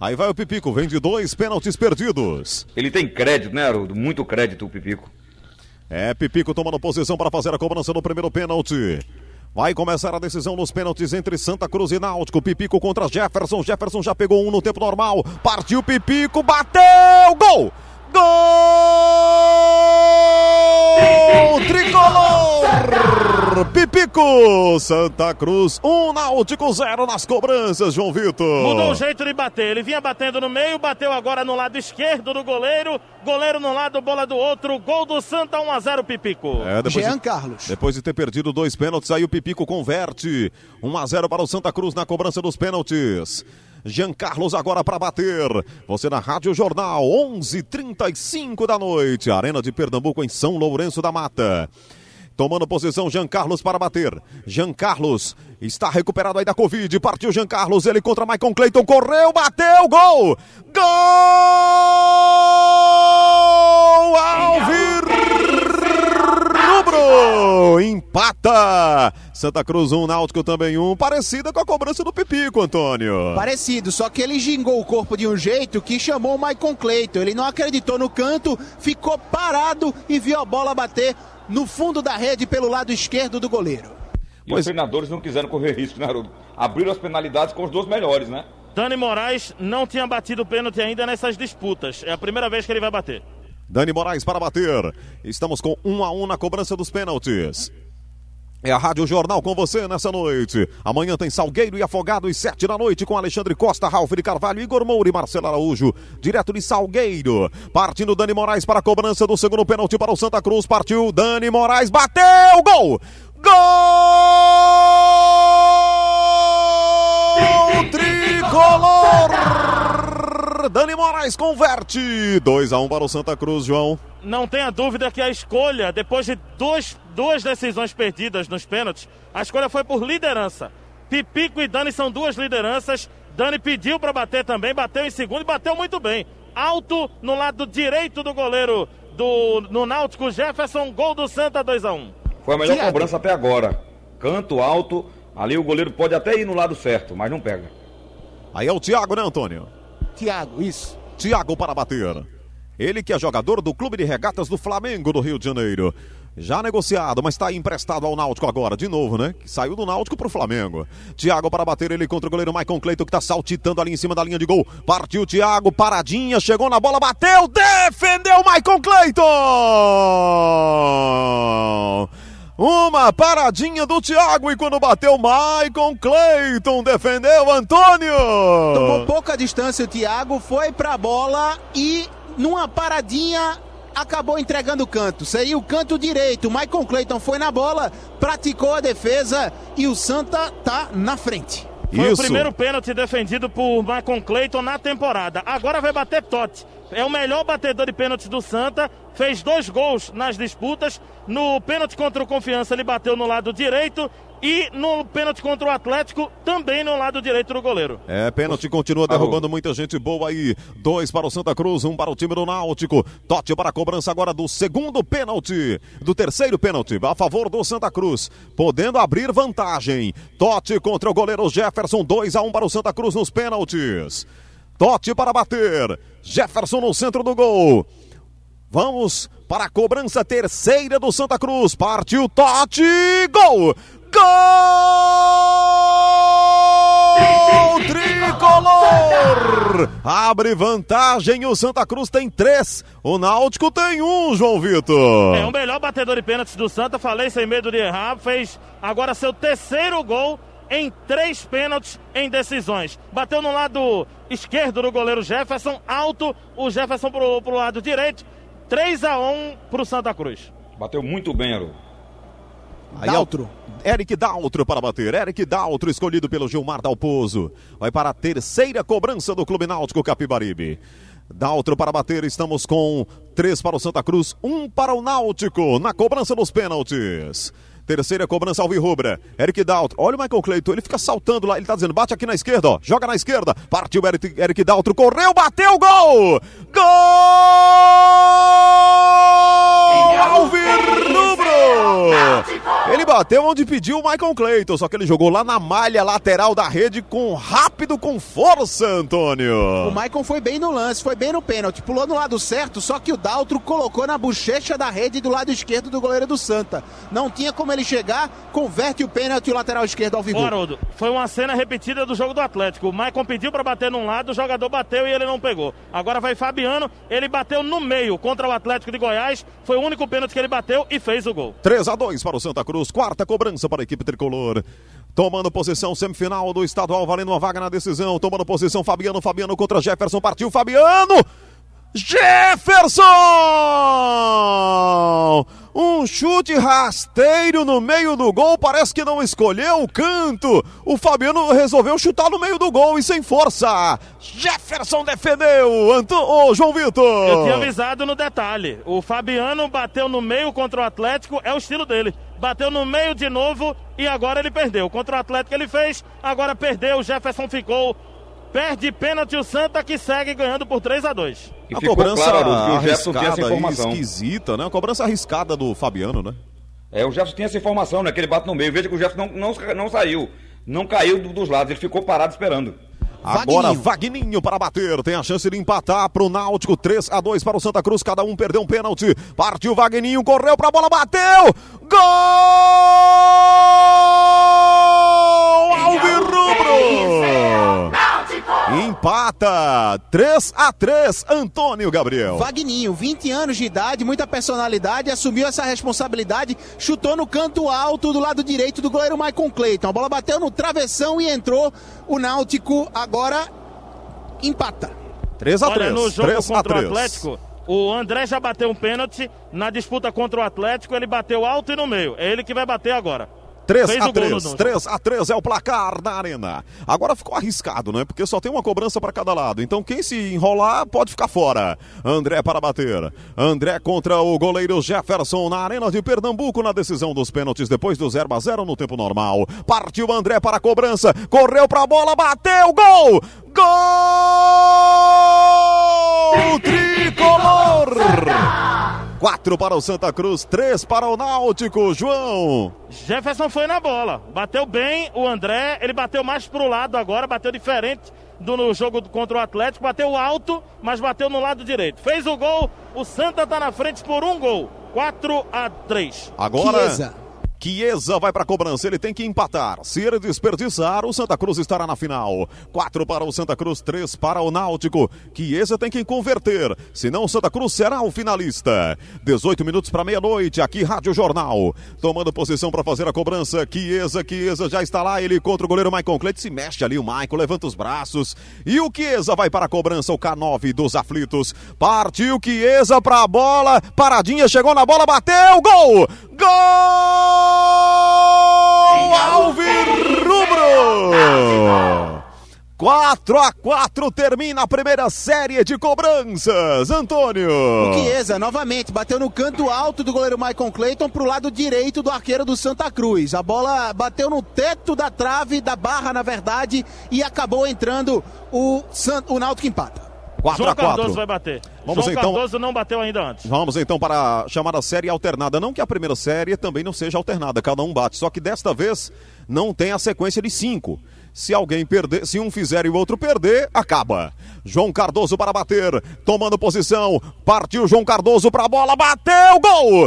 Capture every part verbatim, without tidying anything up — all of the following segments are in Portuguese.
Aí vai o Pipico, vem de dois pênaltis perdidos. Ele tem crédito, né, Haroldo? Muito crédito o Pipico. É, Pipico tomando posição para fazer a cobrança do primeiro pênalti. Vai começar a decisão nos pênaltis entre Santa Cruz e Náutico. Pipico contra Jefferson. Jefferson já pegou um no tempo normal. Partiu Pipico, bateu, gol! Gol! Tricolor! Pipico! Santa Cruz, um, Náutico zero nas cobranças, João Vitor. Mudou o jeito de bater. Ele vinha batendo no meio, bateu agora no lado esquerdo do goleiro. Goleiro no lado, bola do outro. Gol do Santa, um a zero, Pipico. É, depois Jean de, Carlos. Depois de ter perdido dois pênaltis, aí o Pipico converte. um a zero para o Santa Cruz na cobrança dos pênaltis. Jean Carlos agora para bater. Você na Rádio Jornal, onze e trinta e cinco da noite. Arena de Pernambuco em São Lourenço da Mata. Tomando posição, Jean Carlos para bater. Jean Carlos está recuperado aí da Covid. Partiu Jean Carlos, ele contra Maicon Cleiton. Correu, bateu, gol! Gol! Alvirrubro! Empata! Santa Cruz um, Náutico também um. Parecida com a cobrança do Pipico, Antônio. Parecido, só que ele gingou o corpo de um jeito que chamou o Maicon Cleiton. Ele não acreditou no canto, ficou parado e viu a bola bater no fundo da rede pelo lado esquerdo do goleiro. E pois... os treinadores não quiseram correr risco, né, Haroldo? Abriram as penalidades com os dois melhores, né? Dani Moraes não tinha batido o pênalti ainda nessas disputas. É a primeira vez que ele vai bater. Dani Moraes para bater. Estamos com um a um na cobrança dos pênaltis. É a Rádio Jornal com você nessa noite. Amanhã tem Salgueiro e Afogados, sete da noite, com Alexandre Costa, Ralf de Carvalho, Igor Moura e Marcelo Araújo, direto de Salgueiro. Partindo Dani Moraes para a cobrança do segundo pênalti para o Santa Cruz. Partiu Dani Moraes, bateu, gol! Gol! Tricolor! Dani Moraes converte. dois a um para o Santa Cruz, João. Não tenha dúvida que a escolha, depois de dois, duas decisões perdidas nos pênaltis, a escolha foi por liderança. Pipico e Dani são duas lideranças. Dani pediu para bater também, bateu em segundo e bateu muito bem. Alto no lado direito do goleiro do, no Náutico, Jefferson, gol do Santa, dois a um. Foi a melhor Tiago. Cobrança até agora. Canto alto, ali o goleiro pode até ir no lado certo, mas não pega. Aí é o Thiago, né, Antônio? Thiago, isso. Thiago para bater. Ele que é jogador do Clube de Regatas do Flamengo do Rio de Janeiro. Já negociado, mas está emprestado ao Náutico agora, de novo, né? Que saiu do Náutico pro Flamengo. Thiago para bater, ele contra o goleiro Maicon Cleiton, que tá saltitando ali em cima da linha de gol. Partiu Thiago, paradinha, chegou na bola, bateu, defendeu Maicon Cleiton! Uma paradinha do Thiago e quando bateu Maicon Cleiton, defendeu Antônio! Tomou pouca distância o Thiago, foi pra bola e numa paradinha acabou entregando o canto. Seria o canto direito. O Maicon Cleiton foi na bola, praticou a defesa e o Santa tá na frente. Foi Isso. O primeiro pênalti defendido por Maicon Cleiton na temporada. Agora vai bater Totti. É o melhor batedor de pênaltis do Santa. Fez dois gols nas disputas. No pênalti contra o Confiança ele bateu no lado direito. E no pênalti contra o Atlético, também no lado direito do goleiro. É, pênalti continua derrubando muita gente boa aí. Dois para o Santa Cruz, um para o time do Náutico. Totti para a cobrança agora do segundo pênalti. Do terceiro pênalti, a favor do Santa Cruz. Podendo abrir vantagem. Totti contra o goleiro Jefferson, dois a um para o Santa Cruz nos pênaltis. Totti para bater. Jefferson no centro do gol. Vamos para a cobrança terceira do Santa Cruz. Partiu Totti, gol! Gol! Tricolor! Abre vantagem, o Santa Cruz tem três, o Náutico tem um, João Vitor. É o melhor batedor de pênaltis do Santa, falei sem medo de errar, fez agora seu terceiro gol em três pênaltis em decisões. Bateu no lado esquerdo do goleiro Jefferson, alto, o Jefferson pro, pro lado direito, três a um pro Santa Cruz. Bateu muito bem, Haroldo. Aí Daltro. Eric Daltro para bater. Eric Daltro, escolhido pelo Gilmar Dalpozo. Vai para a terceira cobrança do Clube Náutico Capibaribe. Daltro para bater. Estamos com três para o Santa Cruz, um para o Náutico na cobrança dos pênaltis. Terceira cobrança alvirrubra. Eric Daltro. Olha o Maicon Cleiton, ele fica saltando lá. Ele tá dizendo, bate aqui na esquerda, ó. Joga na esquerda. Partiu Eric, Eric Daltro, correu, bateu, gol! Gol! Alvirrubro! Ele bateu onde pediu o Michael Clayton, só que ele jogou lá na malha lateral da rede com rápido, com força, Antônio. O Michael foi bem no lance, foi bem no pênalti, pulou no lado certo, só que o Daltro colocou na bochecha da rede do lado esquerdo do goleiro do Santa. Não tinha como ele chegar, converte o pênalti e o lateral esquerdo ao vivo. Haroldo, foi uma cena repetida do jogo do Atlético. O Michael pediu para bater num lado, o jogador bateu e ele não pegou. Agora vai Fabiano, ele bateu no meio contra o Atlético de Goiás, foi o único pênalti que ele bateu e fez o gol. três a dois para o Santa Cruz, quarta cobrança para a equipe tricolor. Tomando posição, semifinal do estadual, valendo uma vaga na decisão. Tomando posição, Fabiano, Fabiano contra Jefferson, partiu Fabiano! Jefferson! Um chute rasteiro no meio do gol, parece que não escolheu o canto. O Fabiano resolveu chutar no meio do gol e sem força. Jefferson defendeu. Anto... Ô, João Vitor. Eu tinha avisado no detalhe. O Fabiano bateu no meio contra o Atlético, é o estilo dele. Bateu no meio de novo e agora ele perdeu. Contra o Atlético ele fez, agora perdeu. O Jefferson ficou... Perde pênalti o Santa, que segue ganhando por três a dois. E a ficou cobrança claro, que o Jefferson tinha essa arriscada, informação. esquisita, né? A cobrança arriscada do Fabiano, né? É, o Jefferson tinha essa informação, né? Que ele bate no meio. Veja que o Jefferson não, não, não saiu. Não caiu do- dos lados, ele ficou parado esperando. Agora Vagninho. Vagninho para bater, tem a chance de empatar para o Náutico, três a dois para o Santa Cruz, cada um perdeu um pênalti. Partiu Vagninho, correu para a bola, bateu! Gol! Alvirrubro! Empata, três a três, Antônio Gabriel. Vagninho, vinte anos de idade, muita personalidade, assumiu essa responsabilidade, chutou no canto alto do lado direito do goleiro Michael Clayton. A bola bateu no travessão e entrou. O Náutico agora empata. três a Olha, três, no jogo três a contra o três. Atlético, o André já bateu um pênalti. Na disputa contra o Atlético, ele bateu alto e no meio. É ele que vai bater agora. três Fez a o gol três, no- três a três é o placar na arena. Agora ficou arriscado, né? Porque só tem uma cobrança para cada lado. Então quem se enrolar pode ficar fora. André para bater. André contra o goleiro Jefferson na arena de Pernambuco na decisão dos pênaltis depois do zero a zero no tempo normal. Partiu André para a cobrança. Correu para a bola, bateu, gol! Gol! Tricolor! quatro para o Santa Cruz, três para o Náutico, João. Jefferson foi na bola, bateu bem o André, ele bateu mais pro lado agora, bateu diferente do no jogo contra o Atlético, bateu alto, mas bateu no lado direito. Fez o gol, o Santa tá na frente por um gol, quatro a três. Agora, Chiesa. Chiesa vai para a cobrança, ele tem que empatar. Se ele desperdiçar, o Santa Cruz estará na final. quatro para o Santa Cruz, três para o Náutico. Chiesa tem que converter, senão o Santa Cruz será o finalista. dezoito minutos para meia-noite, aqui Rádio Jornal. Tomando posição para fazer a cobrança, Chiesa, Chiesa já está lá, ele contra o goleiro Michael Cleiton, se mexe ali o Michael, levanta os braços. E o Chiesa vai para a cobrança, o K nove dos aflitos. Partiu Chiesa para a bola, paradinha, chegou na bola, bateu, gol! Gol! Alvirrubro! quatro a quatro termina a primeira série de cobranças, Antônio. O Chiesa novamente bateu no canto alto do goleiro Michael Clayton pro lado direito do arqueiro do Santa Cruz. A bola bateu no teto da trave, da barra na verdade, e acabou entrando o, San... o Náutico empata. quatro João a quatro. Cardoso vai bater. Vamos João então- Cardoso não bateu ainda antes. Vamos então para a chamada série alternada. Não que a primeira série também não seja alternada, cada um bate. Só que desta vez não tem a sequência de cinco. Se alguém perder, se um fizer e o outro perder, acaba. João Cardoso para bater, tomando posição. Partiu João Cardoso para a bola, bateu, gol!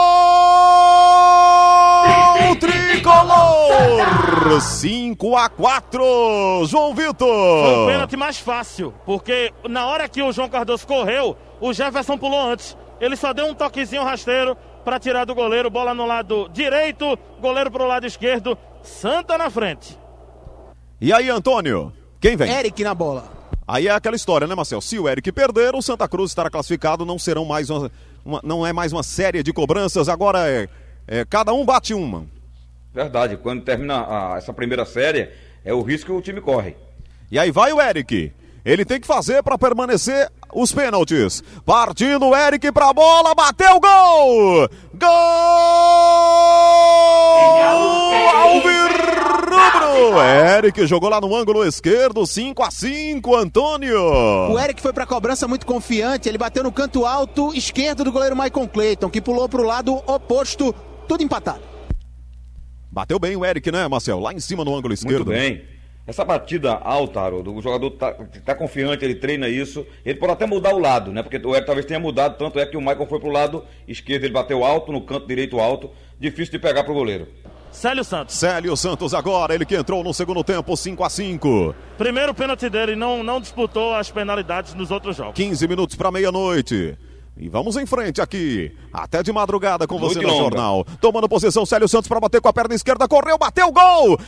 Gol! Tricolor! cinco a quatro, João Vitor. Foi o pênalti mais fácil, porque na hora que o João Cardoso correu, o Jefferson pulou antes. Ele só deu um toquezinho rasteiro para tirar do goleiro, bola no lado direito, goleiro pro lado esquerdo, Santa na frente. E aí, Antônio? Quem vem? Eric na bola. Aí é aquela história, né, Marcel? Se o Eric perder, o Santa Cruz estará classificado, não serão mais uma, uma- não é mais uma série de cobranças, agora é, é cada um bate uma. Verdade, quando termina a- essa primeira série, é o risco que o time corre. E aí vai o Eric. Ele tem que fazer para permanecer os pênaltis. Partindo o Eric pra bola, bateu, gol! Gol! Alvirrubro! Eric jogou lá no ângulo esquerdo, cinco a cinco, Antônio. O Eric foi pra cobrança muito confiante, ele bateu no canto alto esquerdo do goleiro Michael Clayton, que pulou pro lado oposto, tudo empatado. Bateu bem o Eric, né, Marcel? Lá em cima no ângulo esquerdo. Muito bem. Essa batida alta, Haroldo, o jogador tá, tá confiante, ele treina isso. Ele pode até mudar o lado, né? Porque o Eric talvez tenha mudado, tanto é que o Michael foi pro lado esquerdo, ele bateu alto, no canto direito alto. Difícil de pegar pro goleiro. Célio Santos. Célio Santos agora, ele que entrou no segundo tempo, cinco a cinco. Primeiro pênalti dele, não, não disputou as penalidades nos outros jogos. quinze minutos para meia-noite. E vamos em frente aqui, até de madrugada com você no Jornal. Tomando posição, Célio Santos para bater com a perna esquerda, correu, bateu, gol!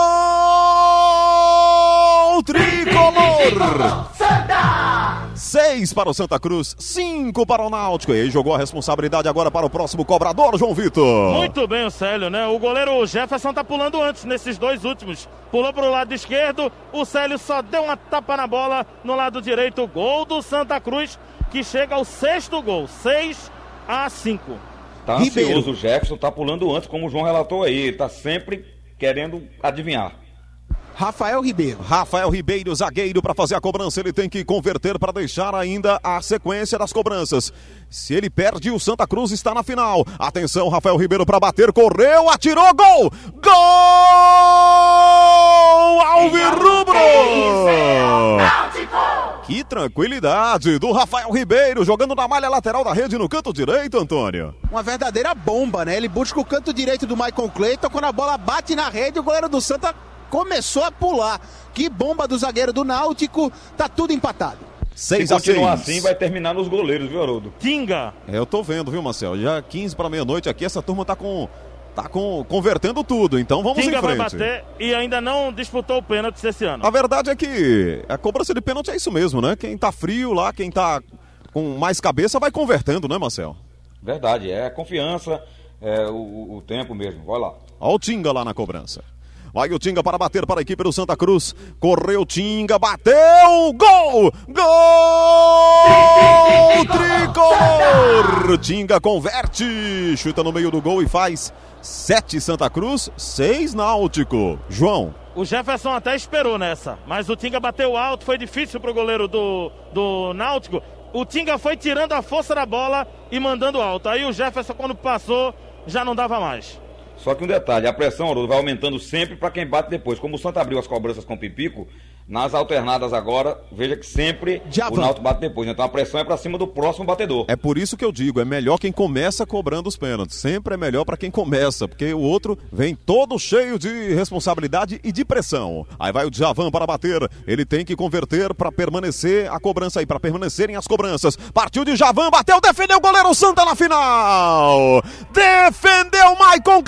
Gol! Tricolor! Seis para o Santa Cruz, cinco para o Náutico. E aí jogou a responsabilidade agora para o próximo cobrador, João Vitor. Muito bem o Célio, né? O goleiro Jefferson tá pulando antes nesses dois últimos. Pulou para o lado esquerdo, o Célio só deu uma tapa na bola no lado direito. Gol do Santa Cruz, que chega ao sexto gol, seis a cinco. Tá ansioso o Jefferson, tá pulando antes, como o João relatou aí. Ele tá sempre querendo adivinhar. Rafael Ribeiro. Rafael Ribeiro, zagueiro, para fazer a cobrança. Ele tem que converter para deixar ainda a sequência das cobranças. Se ele perde, o Santa Cruz está na final. Atenção, Rafael Ribeiro para bater, correu, atirou, gol! Gol! Alvirrubro! Que tranquilidade do Rafael Ribeiro, jogando na malha lateral da rede no canto direito, Antônio. Uma verdadeira bomba, né? Ele busca o canto direito do Michael Clayton, quando a bola bate na rede, o goleiro do Santa começou a pular. Que bomba do zagueiro do Náutico, tá tudo empatado. seis a seis. Se continuar assim, vai terminar nos goleiros, viu, Haroldo? Tinga. É, eu tô vendo, viu, Marcel? Já quinze para meia-noite aqui, essa turma tá com... Tá com, convertendo tudo, então vamos Tinga em frente. vai bater e ainda não disputou o pênalti esse ano. A verdade é que a cobrança de pênalti é isso mesmo, né? Quem tá frio lá, quem tá com mais cabeça vai convertendo, né, Marcel? Verdade, é confiança, é o, o tempo mesmo, vai lá. Olha o Tinga lá na cobrança. Vai o Tinga para bater para a equipe do Santa Cruz. Correu Tinga, bateu, gol! Gol! Tricolor! Tinga converte, chuta no meio do gol e faz sete Santa Cruz, seis Náutico. João. O Jefferson até esperou nessa, mas o Tinga bateu alto, foi difícil pro goleiro do, do Náutico. O Tinga foi tirando a força da bola e mandando alto. Aí o Jefferson, quando passou, já não dava mais. Só que um detalhe, a pressão, Haroldo, vai aumentando sempre para quem bate depois. Como o Santa abriu as cobranças com o Pipico, nas alternadas agora, veja que sempre o Náutico bate depois. Então a pressão é para cima do próximo batedor. É por isso que eu digo, é melhor quem começa cobrando os pênaltis. Sempre é melhor para quem começa, porque o outro vem todo cheio de responsabilidade e de pressão. Aí vai o Djavan para bater, ele tem que converter para permanecer a cobrança aí, para permanecerem as cobranças. Partiu de Djavan, bateu, defendeu o goleiro Santa na final! Defendeu Maicon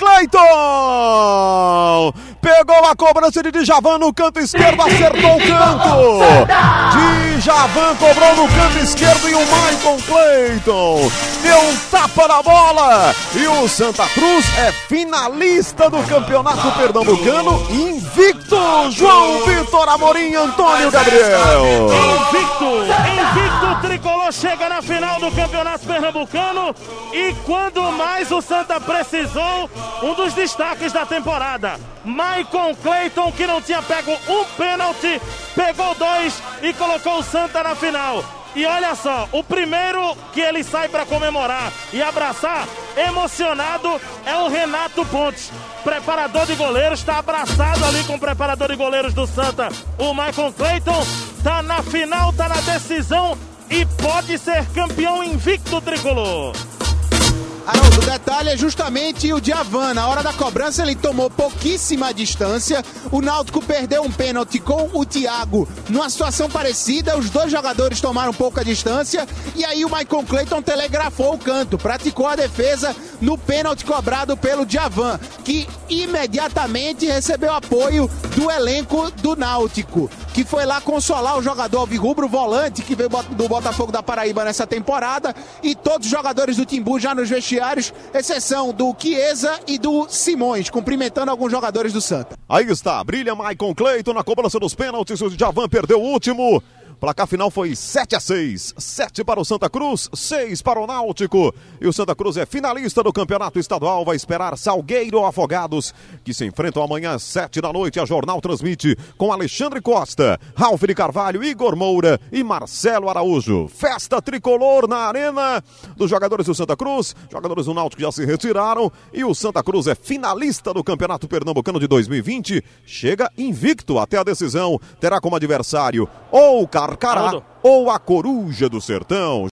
Clayton! Pegou a cobrança de Djavan no canto esquerdo, acertou o canto. Djavan cobrou no canto esquerdo e o Maicon Clayton deu um tapa na bola. E o Santa Cruz é finalista do Campeonato Pernambucano, invicto. João Vitor Amorim, Antônio Gabriel. Invicto, invicto, o Tricolor chega na final do Campeonato Pernambucano e quando mais o Santa precisou, um dos destaques da temporada, Maicon Clayton, que não tinha pego um pênalti, pegou dois e colocou o Santa na final. E olha só, o primeiro que ele sai para comemorar e abraçar, emocionado, é o Renato Pontes, preparador de goleiros, está abraçado ali com o preparador de goleiros do Santa. O Maicon Clayton está na final, está na decisão e pode ser campeão invicto tricolor. Haroldo, o detalhe é justamente o Djavan. Na hora da cobrança ele tomou pouquíssima distância. O Náutico perdeu um pênalti com o Thiago numa situação parecida. Os dois jogadores tomaram pouca distância. E aí o Maicon Clayton telegrafou o canto, praticou a defesa no pênalti cobrado pelo Djavan, que imediatamente recebeu apoio do elenco do Náutico, que foi lá consolar o jogador alvirrubro, volante, que veio do Botafogo da Paraíba nessa temporada, e todos os jogadores do Timbu já nos vestiários, exceção do Chiesa e do Simões, cumprimentando alguns jogadores do Santa. Aí está, brilha Maicon Clayton na cobrança dos pênaltis, o Djavan perdeu o último. Placar final foi sete a seis. sete para o Santa Cruz, seis para o Náutico. E o Santa Cruz é finalista do campeonato estadual. Vai esperar Salgueiro Afogados, que se enfrentam amanhã às sete da noite. A Jornal transmite com Alexandre Costa, Ralf de Carvalho, Igor Moura e Marcelo Araújo. Festa tricolor na arena dos jogadores do Santa Cruz. Jogadores do Náutico já se retiraram. E o Santa Cruz é finalista do Campeonato Pernambucano de dois mil e vinte. Chega invicto até a decisão. Terá como adversário ou o Carcará ou a Coruja do Sertão.